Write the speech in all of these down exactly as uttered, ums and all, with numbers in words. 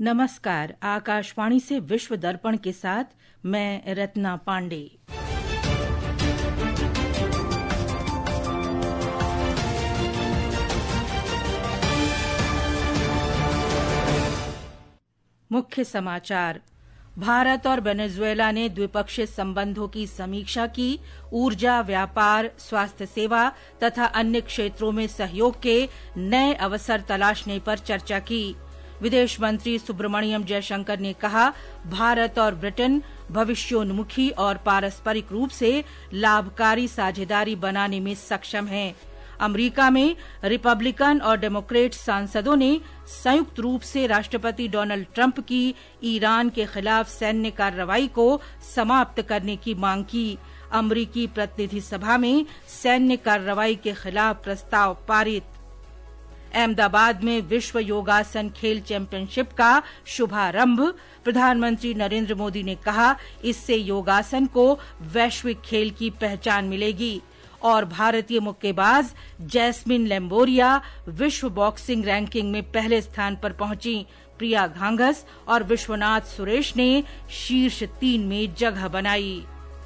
नमस्कार। आकाशवाणी से विश्व दर्पण के साथ मैं रत्ना पांडे। मुख्य समाचार। भारत और वेनेजुएला ने द्विपक्षीय संबंधों की समीक्षा की। ऊर्जा, व्यापार, स्वास्थ्य सेवा तथा अन्य क्षेत्रों में सहयोग के नए अवसर तलाशने पर चर्चा की। विदेश मंत्री सुब्रमण्यम जयशंकर ने कहा, भारत और ब्रिटेन भविष्योन्मुखी और पारस्परिक रूप से लाभकारी साझेदारी बनाने में सक्षम हैं। अमेरिका में रिपब्लिकन और डेमोक्रेट सांसदों ने संयुक्त रूप से राष्ट्रपति डोनाल्ड ट्रंप की ईरान के खिलाफ सैन्य कार्रवाई को समाप्त करने की मांग की। अमेरिकी प्रतिनिधि सभा में सैन्य कार्रवाई के खिलाफ प्रस्ताव पारित। अहमदाबाद में विश्व योगासन खेल चैंपियनशिप का शुभारंभ। प्रधानमंत्री नरेंद्र मोदी ने कहा, इससे योगासन को वैश्विक खेल की पहचान मिलेगी। और भारतीय मुक्केबाज जैस्मिन लैम्बोरिया विश्व बॉक्सिंग रैंकिंग में पहले स्थान पर पहुंची। प्रिया घांगस और विश्वनाथ सुरेश ने शीर्ष तीन में जगह बनाई।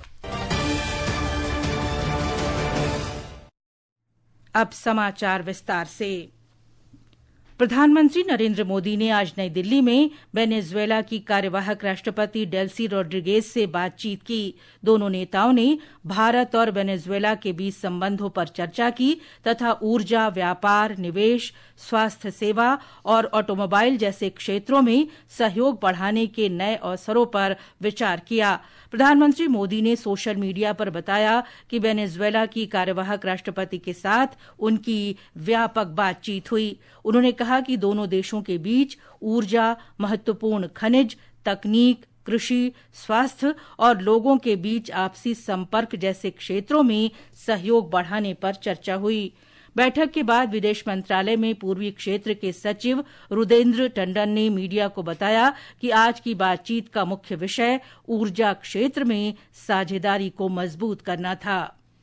अब समाचार विस्तार से। प्रधानमंत्री नरेंद्र मोदी ने आज नई दिल्ली में वेनेजुएला की कार्यवाहक राष्ट्रपति डेल्सी रोड्रिगेज से बातचीत की। दोनों नेताओं ने भारत और वेनेजुएला के बीच संबंधों पर चर्चा की तथा ऊर्जा, व्यापार, निवेश, स्वास्थ्य सेवा और ऑटोमोबाइल जैसे क्षेत्रों में सहयोग बढ़ाने के नए अवसरों पर विचार किया। प्रधानमंत्री मोदी ने सोशल मीडिया पर बताया कि वेनेजुएला की कार्यवाहक राष्ट्रपति के साथ उनकी व्यापक बातचीत हुई। उन्होंने कहा कि दोनों देशों के बीच ऊर्जा, महत्वपूर्ण खनिज, तकनीक, कृषि, स्वास्थ्य और लोगों के बीच आपसी संपर्क जैसे क्षेत्रों में सहयोग बढ़ाने पर चर्चा हुई। बैठक के बाद विदेश मंत्रालय में पूर्वी क्षेत्र के सचिव रुदेंद्र टंडन ने मीडिया को बताया कि आज की बातचीत का मुख्य विषय ऊर्जा क्षेत्र में साझेदारी को मजबूत करना था।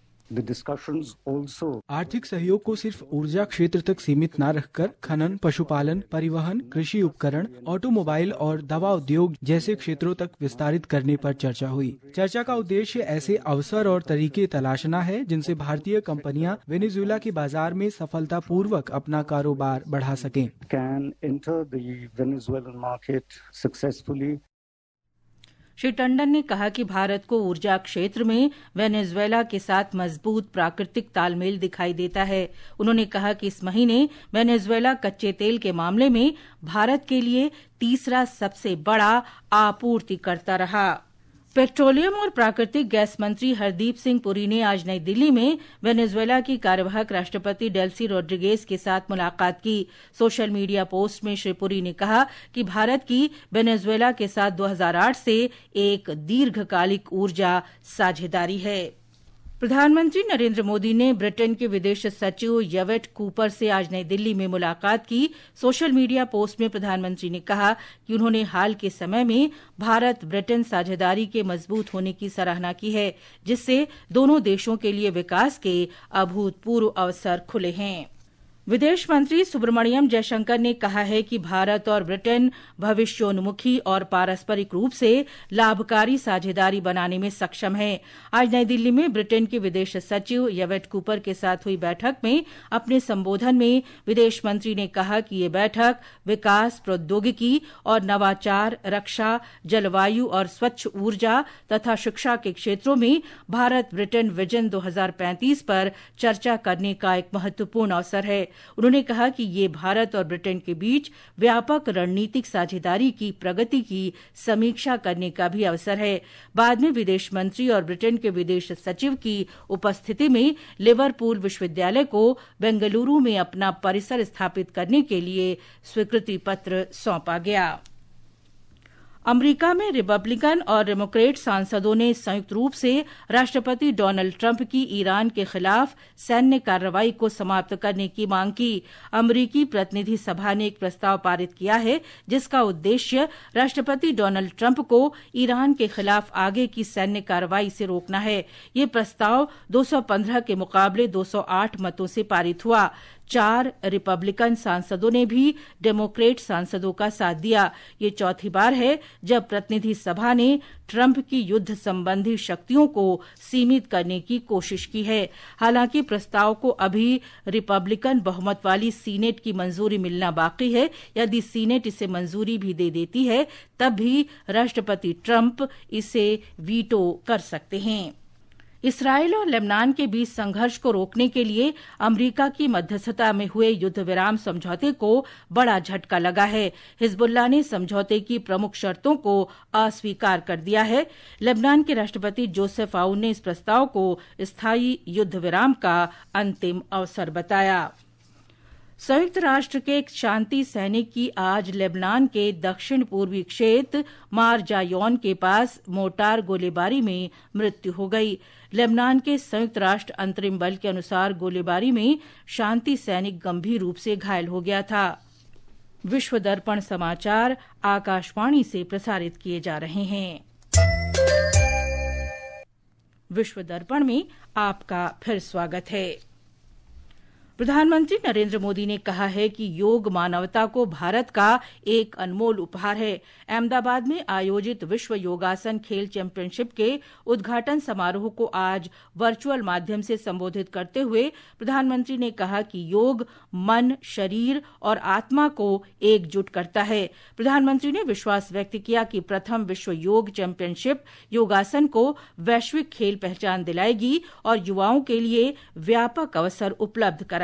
आर्थिक सहयोग को सिर्फ ऊर्जा क्षेत्र तक सीमित न रखकर खनन, पशुपालन, परिवहन, कृषि उपकरण, ऑटोमोबाइल और दवा उद्योग जैसे क्षेत्रों तक विस्तारित करने पर चर्चा हुई। चर्चा का उद्देश्य ऐसे अवसर और तरीके तलाशना है जिनसे भारतीय कंपनियां वेनेजुएला के बाजार में सफलतापूर्वक अपना कारोबार बढ़ा सकें। श्री टंडन ने कहा कि भारत को ऊर्जा क्षेत्र में वेनेजुएला के साथ मजबूत प्राकृतिक तालमेल दिखाई देता है। उन्होंने कहा कि इस महीने वेनेजुएला कच्चे तेल के मामले में भारत के लिए तीसरा सबसे बड़ा आपूर्तिकर्ता रहा। पेट्रोलियम और प्राकृतिक गैस मंत्री हरदीप सिंह पुरी ने आज नई दिल्ली में वेनेजुएला की कार्यवाहक राष्ट्रपति डेल्सी रोड्रिगेज के साथ मुलाकात की। सोशल मीडिया पोस्ट में श्री पुरी ने कहा कि भारत की वेनेजुएला के साथ दो हज़ार आठ से एक दीर्घकालिक ऊर्जा साझेदारी है। प्रधानमंत्री नरेंद्र मोदी ने ब्रिटेन के विदेश सचिव यवेट कूपर से आज नई दिल्ली में मुलाकात की। सोशल मीडिया पोस्ट में प्रधानमंत्री ने कहा कि उन्होंने हाल के समय में भारत ब्रिटेन साझेदारी के मजबूत होने की सराहना की है, जिससे दोनों देशों के लिए विकास के अभूतपूर्व अवसर खुले हैं। विदेश मंत्री सुब्रमण्यम जयशंकर ने कहा है कि भारत और ब्रिटेन भविष्योन्मुखी और पारस्परिक रूप से लाभकारी साझेदारी बनाने में सक्षम है। आज नई दिल्ली में ब्रिटेन के विदेश सचिव यवेट कूपर के साथ हुई बैठक में अपने संबोधन में विदेश मंत्री ने कहा कि ये बैठक विकास, प्रौद्योगिकी और नवाचार, रक्षा, जलवायु और स्वच्छ ऊर्जा तथा शिक्षा के क्षेत्रों में भारत ब्रिटेन विजन दो हज़ार पैंतीस पर चर्चा करने का एक महत्वपूर्ण अवसर है। उन्होंने कहा कि ये भारत और ब्रिटेन के बीच व्यापक रणनीतिक साझेदारी की प्रगति की समीक्षा करने का भी अवसर है। बाद में विदेश मंत्री और ब्रिटेन के विदेश सचिव की उपस्थिति में लिवरपूल विश्वविद्यालय को बेंगलुरु में अपना परिसर स्थापित करने के लिए स्वीकृति पत्र सौंपा गया। अमेरिका में रिपब्लिकन और डेमोक्रेट सांसदों ने संयुक्त रूप से राष्ट्रपति डोनाल्ड ट्रंप की ईरान के खिलाफ सैन्य कार्रवाई को समाप्त करने की मांग की। अमेरिकी प्रतिनिधि सभा ने एक प्रस्ताव पारित किया है, जिसका उद्देश्य राष्ट्रपति डोनाल्ड ट्रंप को ईरान के खिलाफ आगे की सैन्य कार्रवाई से रोकना है। ये प्रस्ताव दो सौ पंद्रह के मुकाबले दो सौ आठ मतों से पारित हुआ। चार रिपब्लिकन सांसदों ने भी डेमोक्रेट सांसदों का साथ दिया। ये चौथी बार है जब प्रतिनिधि सभा ने ट्रंप की युद्ध संबंधी शक्तियों को सीमित करने की कोशिश की है। हालांकि प्रस्ताव को अभी रिपब्लिकन बहुमत वाली सीनेट की मंजूरी मिलना बाकी है। यदि सीनेट इसे मंजूरी भी दे देती है तब भी राष्ट्रपति ट्रंप इसे वीटो कर सकते हैं। इसराइल और लेबनान के बीच संघर्ष को रोकने के लिए अमेरिका की मध्यस्थता में हुए युद्ध विराम समझौते को बड़ा झटका लगा है। हिजबुल्लाह ने समझौते की प्रमुख शर्तों को अस्वीकार कर दिया है। लेबनान के राष्ट्रपति जोसेफ आउन ने इस प्रस्ताव को स्थायी युद्ध विराम का अंतिम अवसर बताया। संयुक्त राष्ट्र के एक शांति सैनिक की आज लेबनान के दक्षिण पूर्वी क्षेत्र मारजायोन के पास मोर्टार गोलीबारी में मृत्यु हो गई। लेबनान के संयुक्त राष्ट्र अंतरिम बल के अनुसार गोलीबारी में शांति सैनिक गंभीर रूप से घायल हो गया था। विश्व दर्पण समाचार आकाशवाणी से प्रसारित किए जा रहे हैं। विश्व दर्पण में आपका फिर स्वागत है। प्रधानमंत्री नरेंद्र मोदी ने कहा है कि योग मानवता को भारत का एक अनमोल उपहार है। अहमदाबाद में आयोजित विश्व योगासन खेल चैंपियनशिप के उद्घाटन समारोह को आज वर्चुअल माध्यम से संबोधित करते हुए प्रधानमंत्री ने कहा कि योग मन, शरीर और आत्मा को एकजुट करता है। प्रधानमंत्री ने विश्वास व्यक्त किया कि प्रथम विश्व योग चैंपियनशिप योगासन को वैश्विक खेल पहचान दिलाएगी और युवाओं के लिए व्यापक अवसर उपलब्ध कराएगी।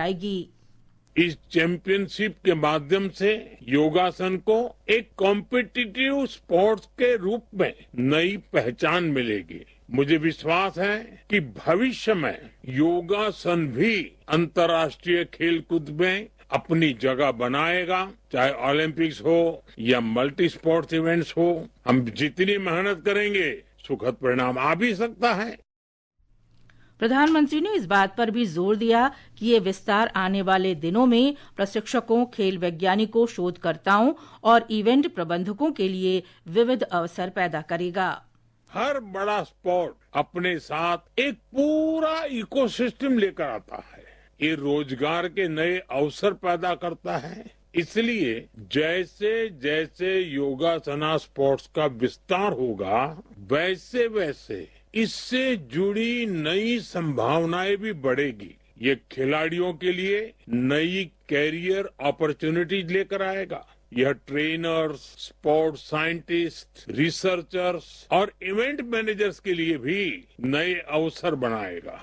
इस चैंपियनशिप के माध्यम से योगासन को एक कॉम्पिटिटिव स्पोर्ट्स के रूप में नई पहचान मिलेगी। मुझे विश्वास है कि भविष्य में योगासन भी अंतर्राष्ट्रीय खेलकूद में अपनी जगह बनाएगा। चाहे ओलंपिक्स हो या मल्टी स्पोर्ट्स इवेंट्स हो, हम जितनी मेहनत करेंगे सुखद परिणाम आ भी सकता है। प्रधानमंत्री ने इस बात पर भी जोर दिया कि ये विस्तार आने वाले दिनों में प्रशिक्षकों, खेल वैज्ञानिकों, शोधकर्ताओं और इवेंट प्रबंधकों के लिए विविध अवसर पैदा करेगा। हर बड़ा स्पोर्ट अपने साथ एक पूरा इकोसिस्टम लेकर आता है। ये रोजगार के नए अवसर पैदा करता है। इसलिए जैसे जैसे योगासना स्पोर्ट्स का विस्तार होगा, वैसे वैसे इससे जुड़ी नई संभावनाएं भी बढ़ेगी। ये खिलाड़ियों के लिए नई कैरियर अपॉर्चुनिटीज लेकर आएगा। यह ट्रेनर्स, स्पोर्ट्स साइंटिस्ट, रिसर्चर्स और इवेंट मैनेजर्स के लिए भी नए अवसर बनाएगा।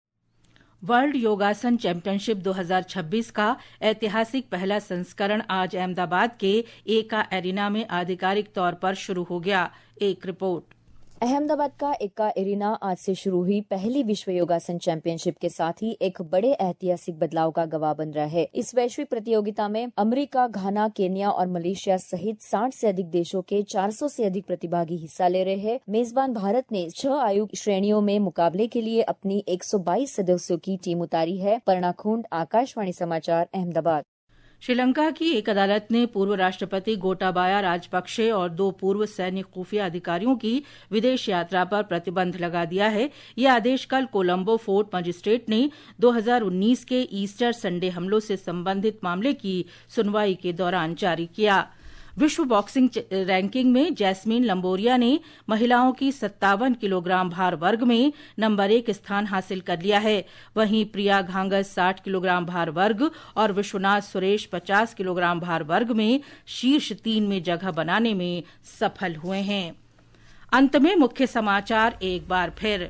वर्ल्ड योगासन चैंपियनशिप दो हज़ार छब्बीस का ऐतिहासिक पहला संस्करण आज अहमदाबाद के एका एरिना में आधिकारिक तौर पर शुरू हो गया। एक रिपोर्ट। अहमदाबाद का एका एरिना आज से शुरू हुई पहली विश्व योगासन चैंपियनशिप के साथ ही एक बड़े ऐतिहासिक बदलाव का गवाह बन रहा है। इस वैश्विक प्रतियोगिता में अमेरिका, घाना, केन्या और मलेशिया सहित साठ से अधिक देशों के चार सौ से अधिक प्रतिभागी हिस्सा ले रहे हैं। मेजबान भारत ने छह आयु श्रेणियों में मुकाबले के लिए अपनी एक सौ बाईस सदस्यों की टीम उतारी है। पर्णा खुंड, आकाशवाणी समाचार, अहमदाबाद। श्रीलंका की एक अदालत ने पूर्व राष्ट्रपति गोटाबाया राजपक्षे और दो पूर्व सैन्य खुफिया अधिकारियों की विदेश यात्रा पर प्रतिबंध लगा दिया है। यह आदेश कल कोलंबो फोर्ट मजिस्ट्रेट ने दो हज़ार उन्नीस के ईस्टर संडे हमलों से संबंधित मामले की सुनवाई के दौरान जारी किया। विश्व बॉक्सिंग रैंकिंग में जैस्मीन लंबोरिया ने महिलाओं की सत्तावन किलोग्राम भार वर्ग में नंबर एक स्थान हासिल कर लिया है। वहीं प्रिया घांगस साठ किलोग्राम भार वर्ग और विश्वनाथ सुरेश पचास किलोग्राम भार वर्ग में शीर्ष तीन में जगह बनाने में सफल हुए हैं। अंत में मुख्य समाचार एक बार फिर।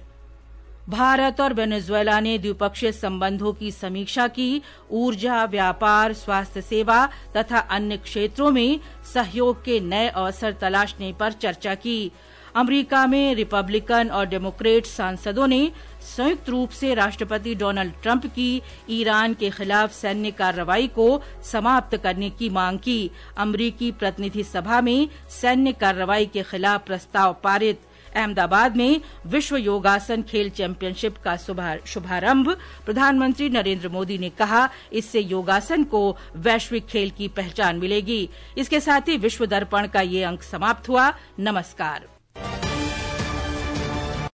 भारत और वेनेजुएला ने द्विपक्षीय संबंधों की समीक्षा की। ऊर्जा, व्यापार, स्वास्थ्य सेवा तथा अन्य क्षेत्रों में सहयोग के नए अवसर तलाशने पर चर्चा की। अमेरिका में रिपब्लिकन और डेमोक्रेट सांसदों ने संयुक्त रूप से राष्ट्रपति डोनाल्ड ट्रंप की ईरान के खिलाफ सैन्य कार्रवाई को समाप्त करने की मांग की। अमेरिकी प्रतिनिधि सभा में सैन्य कार्रवाई के खिलाफ प्रस्ताव पारित। अहमदाबाद में विश्व योगासन खेल चैंपियनशिप का शुभारंभ। प्रधानमंत्री नरेंद्र मोदी ने कहा, इससे योगासन को वैश्विक खेल की पहचान मिलेगी। इसके साथ ही विश्व दर्पण का ये अंक समाप्त हुआ। नमस्कार।